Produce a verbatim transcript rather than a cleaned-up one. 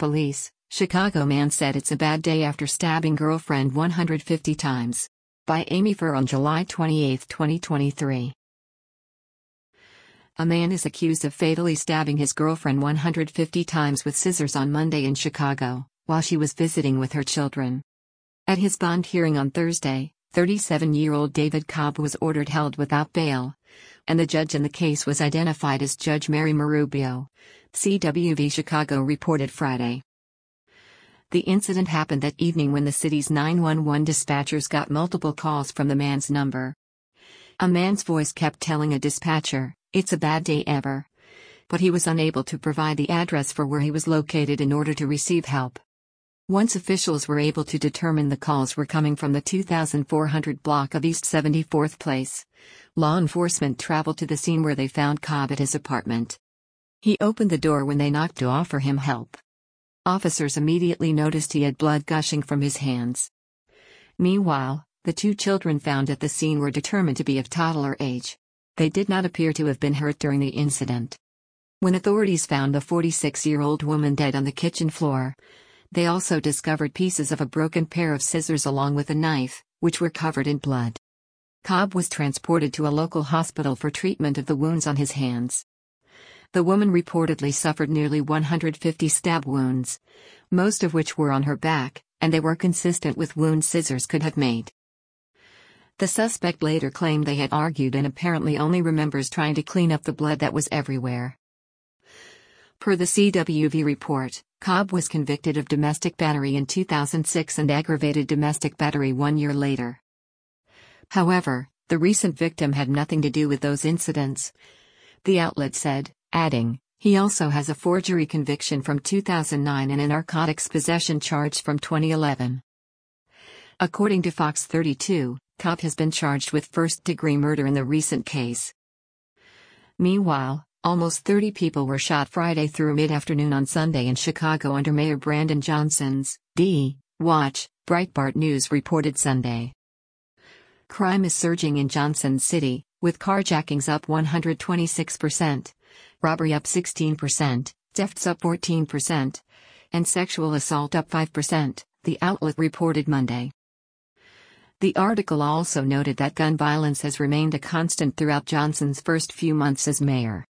police, Chicago man said it's a bad day after stabbing girlfriend one hundred fifty times. By Amy Furr on July twenty-eighth, twenty twenty-three. A man is accused of fatally stabbing his girlfriend one hundred fifty times with scissors on Monday in Chicago, while she was visiting with her children. At his bond hearing on Thursday, thirty-seven-year-old David Cobb was ordered held without bail, and the judge in the case was identified as Judge Mary Marubio, C W V Chicago reported Friday. The incident happened that evening when the city's nine one one dispatchers got multiple calls from the man's number. A man's voice kept telling a dispatcher, "It's a bad day ever." But he was unable to provide the address for where he was located in order to receive help. Once officials were able to determine the calls were coming from the two thousand four hundred block of East seventy-fourth Place, law enforcement traveled to the scene where they found Cobb at his apartment. He opened the door when they knocked to offer him help. Officers immediately noticed he had blood gushing from his hands. Meanwhile, the two children found at the scene were determined to be of toddler age. They did not appear to have been hurt during the incident. When authorities found the forty-six-year-old woman dead on the kitchen floor, they also discovered pieces of a broken pair of scissors along with a knife, which were covered in blood. Cobb was transported to a local hospital for treatment of the wounds on his hands. The woman reportedly suffered nearly one hundred fifty stab wounds, most of which were on her back, and they were consistent with wounds scissors could have made. The suspect later claimed they had argued and apparently only remembers trying to clean up the blood that was everywhere. Per the C W V report, Cobb was convicted of domestic battery in two thousand six and aggravated domestic battery one year later. However, the recent victim had nothing to do with those incidents, the outlet said, adding, he also has a forgery conviction from two thousand nine and a narcotics possession charge from twenty eleven. According to Fox thirty-two, Cobb has been charged with first-degree murder in the recent case. Meanwhile, almost thirty people were shot Friday through mid-afternoon on Sunday in Chicago under Mayor Brandon Johnson's D. Watch, Breitbart News reported Sunday. Crime is surging in Johnson City, with carjackings up one hundred twenty-six percent, robbery up sixteen percent, thefts up fourteen percent, and sexual assault up five percent, the outlet reported Monday. The article also noted that gun violence has remained a constant throughout Johnson's first few months as mayor.